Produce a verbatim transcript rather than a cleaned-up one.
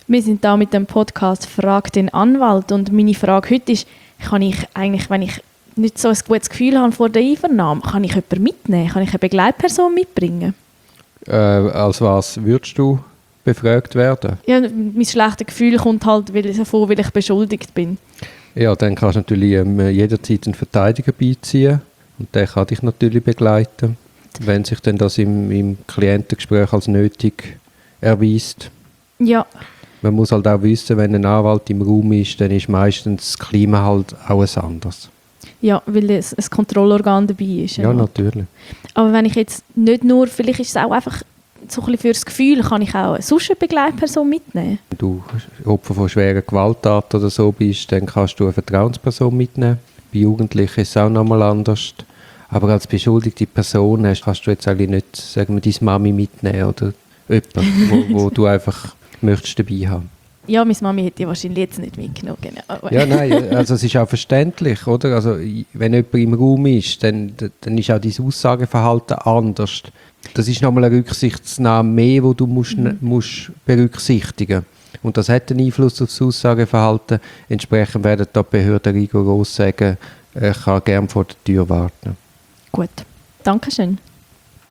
Wir sind da mit dem Podcast «Frag den Anwalt» und meine Frage heute ist, kann ich eigentlich, wenn ich nicht so ein gutes Gefühl habe vor der Einvernahme, kann ich jemanden mitnehmen? Kann ich eine Begleitperson mitbringen? Äh, als was würdest du befragt werden? Ja, mein schlechtes Gefühl kommt halt weil ich, davon, weil ich beschuldigt bin. Ja, dann kannst du natürlich ähm, jederzeit einen Verteidiger beiziehen und der kann dich natürlich begleiten, wenn sich dann das im, im Klientengespräch als nötig erweist. Ja. Man muss halt auch wissen, wenn ein Anwalt im Raum ist, dann ist meistens das Klima halt auch ein anderes. Ja, weil es ein Kontrollorgan dabei ist. Ja, natürlich. Aber wenn ich jetzt nicht nur, vielleicht ist es auch einfach so ein bisschen fürs Gefühl, kann ich auch sonst eine Begleitperson mitnehmen? Wenn du Opfer von schwerer Gewalttat oder so bist, dann kannst du eine Vertrauensperson mitnehmen. Bei Jugendlichen ist es auch nochmal anders. Aber als beschuldigte Person hast, kannst du jetzt eigentlich nicht, sagen wir, deine Mami mitnehmen oder jemanden, wo, wo du einfach möchtest dabei haben. Ja, meine Mami hätte ich wahrscheinlich jetzt nicht mitgenommen. Genau. Ja, nein, also es ist auch verständlich, oder? Also wenn jemand im Raum ist, dann, dann ist auch dein Aussageverhalten anders. Das ist nochmal eine Rücksichtnahme mehr, die du musst, mhm. musst berücksichtigen. Und das hat einen Einfluss auf das Aussageverhalten. Entsprechend werden die Behörden rigoros sagen, ich kann gerne vor der Tür warten. Gut, danke schön.